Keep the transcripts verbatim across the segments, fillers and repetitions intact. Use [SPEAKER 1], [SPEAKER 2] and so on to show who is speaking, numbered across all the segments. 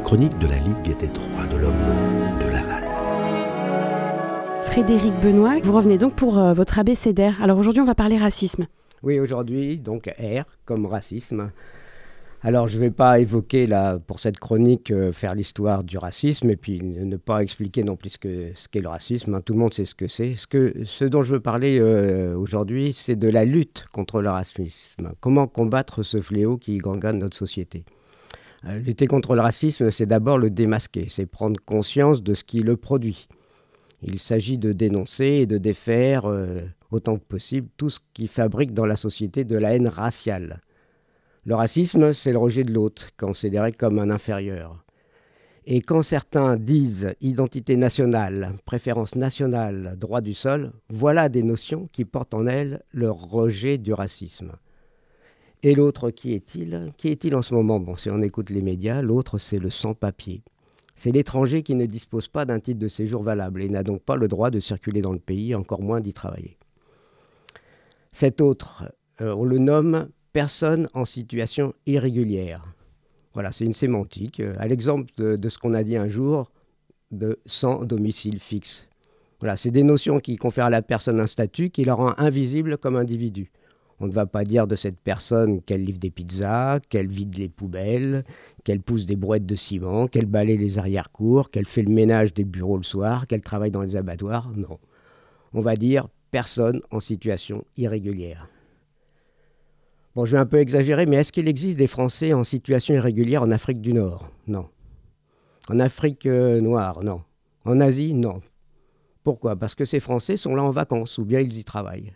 [SPEAKER 1] chronique de la Ligue des droits de l'homme de Laval.
[SPEAKER 2] Frédéric Benoît, vous revenez donc pour euh, votre abécédaire. Alors aujourd'hui, on va parler racisme.
[SPEAKER 3] Oui, aujourd'hui, donc R comme racisme. Alors, je ne vais pas évoquer, là, pour cette chronique, euh, faire l'histoire du racisme et puis ne pas expliquer non plus ce, que, ce qu'est le racisme. Hein. Tout le monde sait ce que c'est. Ce, que, ce dont je veux parler euh, aujourd'hui, c'est de la lutte contre le racisme. Comment combattre ce fléau qui gangrène notre société. Euh, lutter contre le racisme, c'est d'abord le démasquer, c'est prendre conscience de ce qui le produit. Il s'agit de dénoncer et de défaire euh, autant que possible tout ce qui fabrique dans la société de la haine raciale. Le racisme, c'est le rejet de l'autre, considéré comme un inférieur. Et quand certains disent identité nationale, préférence nationale, droit du sol, voilà des notions qui portent en elles le rejet du racisme. Et l'autre, qui est-il ? Qui est-il en ce moment ? Bon, si on écoute les médias, l'autre, c'est le sans-papier. C'est l'étranger qui ne dispose pas d'un titre de séjour valable et n'a donc pas le droit de circuler dans le pays, encore moins d'y travailler. Cet autre, euh, on le nomme personne en situation irrégulière. Voilà, c'est une sémantique, euh, à l'exemple de, de ce qu'on a dit un jour de sans domicile fixe. Voilà, c'est des notions qui confèrent à la personne un statut qui la rend invisible comme individu. On ne va pas dire de cette personne qu'elle livre des pizzas, qu'elle vide les poubelles, qu'elle pousse des brouettes de ciment, qu'elle balaye les arrière-cours, qu'elle fait le ménage des bureaux le soir, qu'elle travaille dans les abattoirs. Non. On va dire personne en situation irrégulière. Bon, je vais un peu exagérer, mais est-ce qu'il existe des Français en situation irrégulière en Afrique du Nord ? Non. En Afrique euh, noire ? Non. En Asie ? Non. Pourquoi ? Parce que ces Français sont là en vacances, ou bien ils y travaillent.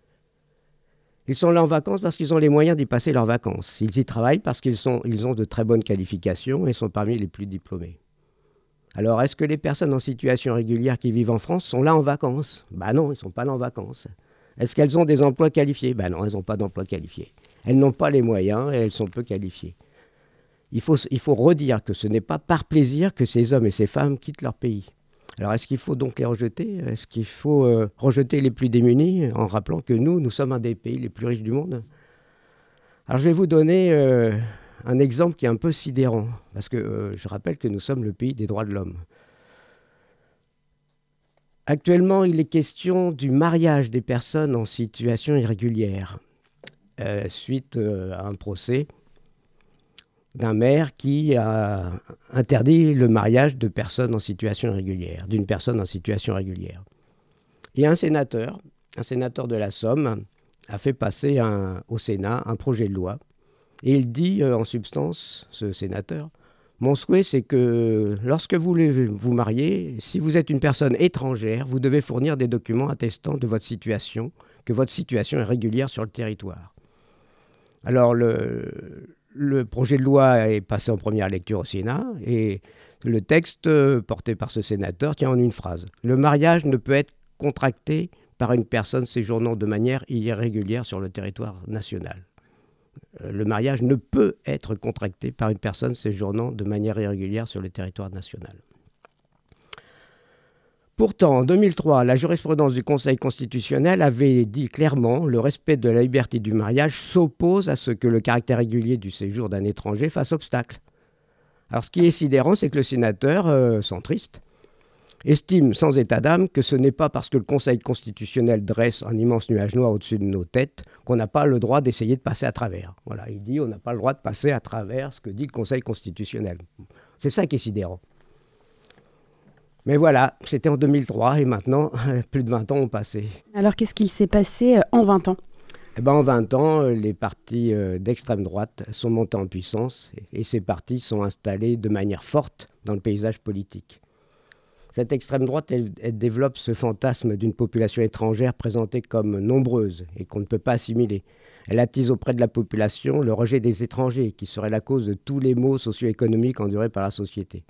[SPEAKER 3] Ils sont là en vacances parce qu'ils ont les moyens d'y passer leurs vacances. Ils y travaillent parce qu'ils sont, ils ont de très bonnes qualifications et sont parmi les plus diplômés. Alors, est-ce que les personnes en situation régulière qui vivent en France sont là en vacances ? Ben non, ils ne sont pas là en vacances. Est-ce qu'elles ont des emplois qualifiés ? Ben non, elles n'ont pas d'emplois qualifiés. Elles n'ont pas les moyens et elles sont peu qualifiées. Il faut, il faut redire que ce n'est pas par plaisir que ces hommes et ces femmes quittent leur pays. Alors, est-ce qu'il faut donc les rejeter ? Est-ce qu'il faut euh, rejeter les plus démunis en rappelant que nous, nous sommes un des pays les plus riches du monde ? Alors, je vais vous donner euh, un exemple qui est un peu sidérant, parce que euh, je rappelle que nous sommes le pays des droits de l'homme. Actuellement, il est question du mariage des personnes en situation irrégulière, euh, suite euh, à un procès d'un maire qui a interdit le mariage de personnes en situation irrégulière, d'une personne en situation régulière. Et un sénateur, un sénateur de la Somme, a fait passer un, au Sénat un projet de loi. Et il dit euh, en substance, ce sénateur, « Mon souhait, c'est que lorsque vous voulez vous marier, si vous êtes une personne étrangère, vous devez fournir des documents attestant de votre situation, que votre situation est régulière sur le territoire. » Alors, le... Le projet de loi est passé en première lecture au Sénat et le texte porté par ce sénateur tient en une phrase. Le mariage ne peut être contracté par une personne séjournant de manière irrégulière sur le territoire national. Le mariage ne peut être contracté par une personne séjournant de manière irrégulière sur le territoire national. Pourtant, en deux mille trois, la jurisprudence du Conseil constitutionnel avait dit clairement « Le respect de la liberté du mariage s'oppose à ce que le caractère régulier du séjour d'un étranger fasse obstacle. » Alors, ce qui est sidérant, c'est que le sénateur euh, centriste estime sans état d'âme que ce n'est pas parce que le Conseil constitutionnel dresse un immense nuage noir au-dessus de nos têtes qu'on n'a pas le droit d'essayer de passer à travers. Voilà, il dit on n'a pas le droit de passer à travers ce que dit le Conseil constitutionnel. C'est ça qui est sidérant. Mais voilà, c'était en deux mille trois et maintenant, plus de vingt ans ont passé.
[SPEAKER 2] Alors, qu'est-ce qu'il s'est passé en vingt ans ?
[SPEAKER 3] Eh ben, en vingt ans, les partis d'extrême droite sont montés en puissance et ces partis sont installés de manière forte dans le paysage politique. Cette extrême droite, elle, elle développe ce fantasme d'une population étrangère présentée comme nombreuse et qu'on ne peut pas assimiler. Elle attise auprès de la population le rejet des étrangers qui serait la cause de tous les maux socio-économiques endurés par la société.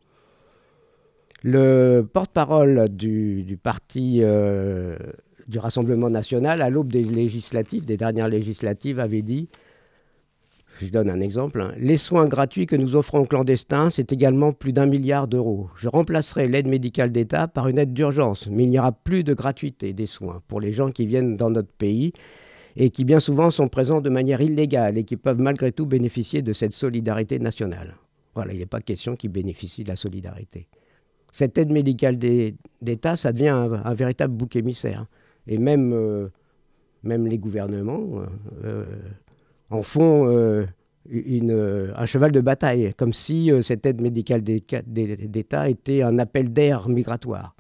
[SPEAKER 3] Le porte-parole du, du parti euh, du Rassemblement national, à l'aube des législatives, des dernières législatives, avait dit, je donne un exemple, hein, « Les soins gratuits que nous offrons aux clandestins, c'est également plus d'un milliard d'euros. Je remplacerai l'aide médicale d'État par une aide d'urgence, mais il n'y aura plus de gratuité des soins pour les gens qui viennent dans notre pays et qui bien souvent sont présents de manière illégale et qui peuvent malgré tout bénéficier de cette solidarité nationale. » Voilà, il n'est pas question qu'ils bénéficient de la solidarité. Cette aide médicale d'État, ça devient un, un véritable bouc émissaire. Et même, euh, même les gouvernements euh, en font euh, une, un cheval de bataille, comme si euh, cette aide médicale d'État était un appel d'air migratoire.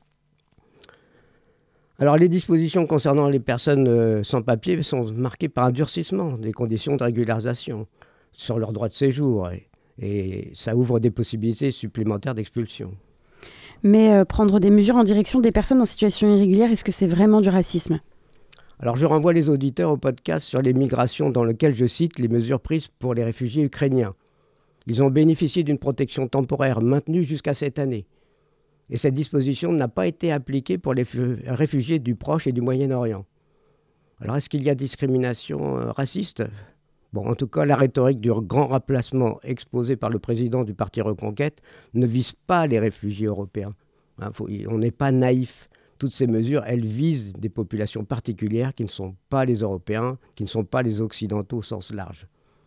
[SPEAKER 3] Alors les dispositions concernant les personnes euh, sans papier sont marquées par un durcissement des conditions de régularisation sur leur droit de séjour. Et, et ça ouvre des possibilités supplémentaires d'expulsion.
[SPEAKER 2] Mais euh, prendre des mesures en direction des personnes en situation irrégulière, est-ce que c'est vraiment du racisme ?
[SPEAKER 3] Alors je renvoie les auditeurs au podcast sur les migrations dans lequel je cite les mesures prises pour les réfugiés ukrainiens. Ils ont bénéficié d'une protection temporaire maintenue jusqu'à cette année. Et cette disposition n'a pas été appliquée pour les réfugiés du Proche et du Moyen-Orient. Alors est-ce qu'il y a discrimination euh, raciste ? Bon, en tout cas, la rhétorique du grand remplacement exposé par le président du Parti Reconquête ne vise pas les réfugiés européens. Hein, faut, on n'est pas naïf. Toutes ces mesures, elles visent des populations particulières qui ne sont pas les Européens, qui ne sont pas les Occidentaux au sens large.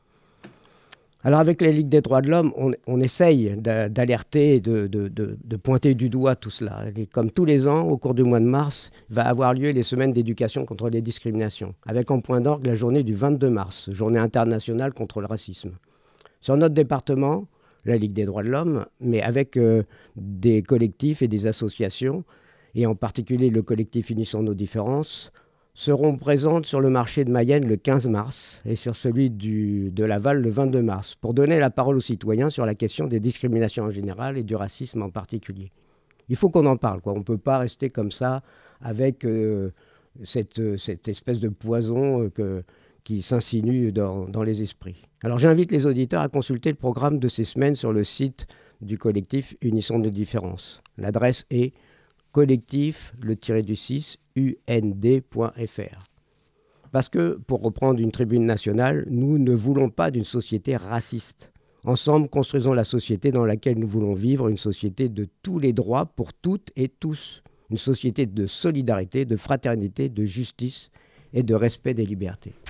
[SPEAKER 3] Alors avec la Ligue des droits de l'homme, on, on essaye d'alerter, de, de, de, de pointer du doigt tout cela. Et comme tous les ans, au cours du mois de mars, va avoir lieu les semaines d'éducation contre les discriminations, avec en point d'orgue la journée du vingt-deux mars, journée internationale contre le racisme. Sur notre département, la Ligue des droits de l'homme, mais avec euh, des collectifs et des associations, et en particulier le collectif Unissons nos différences, seront présentes sur le marché de Mayenne le quinze mars et sur celui du, de Laval le vingt-deux mars, pour donner la parole aux citoyens sur la question des discriminations en général et du racisme en particulier. Il faut qu'on en parle, quoi. On ne peut pas rester comme ça avec euh, cette, cette espèce de poison euh, que, qui s'insinue dans, dans les esprits. Alors j'invite les auditeurs à consulter le programme de ces semaines sur le site du collectif Unissons nos différences. L'adresse est collectif, le tiré du six, U N D point F R. Parce que, pour reprendre une tribune nationale, nous ne voulons pas d'une société raciste. Ensemble, construisons la société dans laquelle nous voulons vivre, une société de tous les droits pour toutes et tous. Une société de solidarité, de fraternité, de justice et de respect des libertés.